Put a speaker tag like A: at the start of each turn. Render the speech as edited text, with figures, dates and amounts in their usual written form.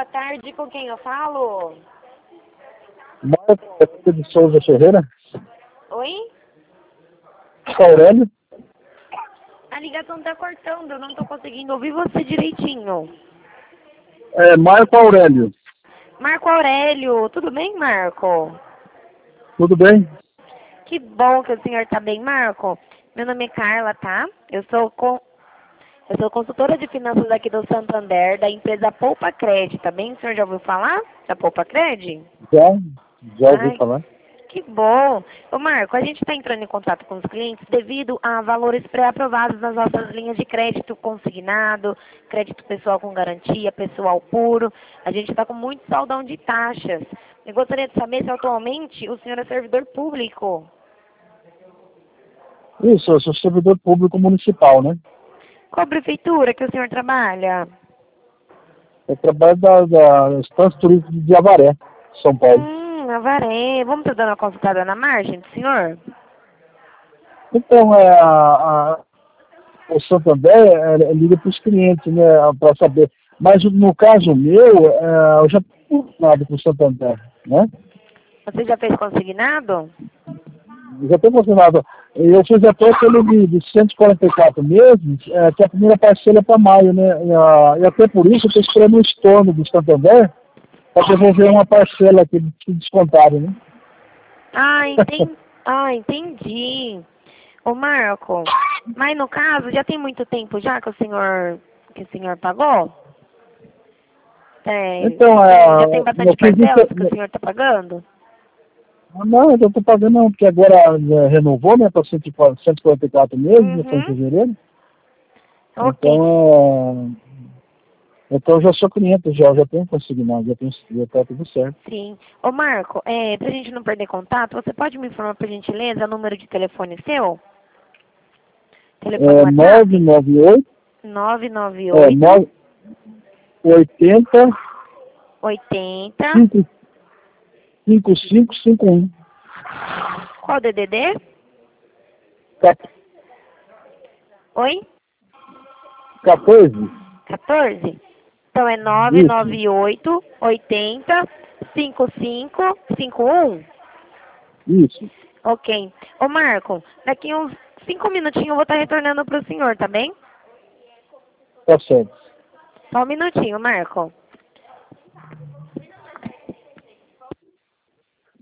A: boa tarde. Com quem eu falo?
B: Marco de Souza Ferreira.
A: Oi?
B: Aurélio.
A: A ligação tá cortando, eu não tô conseguindo ouvir você direitinho.
B: Marco Aurélio.
A: Marco Aurélio, tudo bem, Marco?
B: Tudo bem?
A: Que bom que o senhor tá bem, Marco. Meu nome é Carla, tá? Eu sou consultora de finanças aqui do Santander, da empresa Poupa Cred, tá bem? O senhor já ouviu falar da Poupa Cred?
B: Já ouvi
A: Ai,
B: falar.
A: que bom. Ô, Marco, a gente está entrando em contato com os clientes devido a valores pré-aprovados nas nossas linhas de crédito consignado, crédito pessoal com garantia, pessoal puro. A gente está com muito saldão de taxas. Eu gostaria de saber se atualmente o senhor é servidor público.
B: Isso, eu sou servidor público municipal, né?
A: Qual prefeitura que o senhor trabalha?
B: Eu trabalho da Estância Turística de Avaré, São Paulo.
A: Avaré. Vamos estar dando uma consultada na margem do senhor?
B: Então, o Santander liga para os clientes, né, para saber. Mas no caso meu, eu já tenho nada com o Santander, né?
A: Você já fez consignado?
B: Já tenho consignado. Eu fiz até aquele de 144 meses, que a primeira parcela é para maio, né? E até por isso eu estou esperando o estorno do Santander para devolver uma parcela que descontaram, né?
A: Entendi. Ô, Marco, mas no caso, já tem muito tempo já que o senhor pagou?
B: Então,
A: Já tem bastante
B: eu fiz
A: parcelas que o
B: isso.
A: senhor está pagando?
B: Não, eu estou pagando não, porque agora renovou, né, para 144 meses, né, foi em
A: Uhum.
B: fevereiro.
A: Ok.
B: Então eu já sou cliente, já tenho consignado, já está tudo certo.
A: Sim. Ô, Marco, pra gente não perder contato, você pode me informar, por gentileza, o número de telefone seu? Telefone WhatsApp?
B: 998
A: 998
B: 80
A: 80.
B: 5551.
A: Qual o DDD?
B: Ca-
A: Oi?
B: 14?
A: 14? Então é
B: Isso.
A: 998 80 5551?
B: Isso.
A: Ok. Ô, Marco, daqui uns 5 minutinhos eu vou estar retornando para o senhor, tá bem?
B: Tá certo.
A: Só um minutinho, Marco.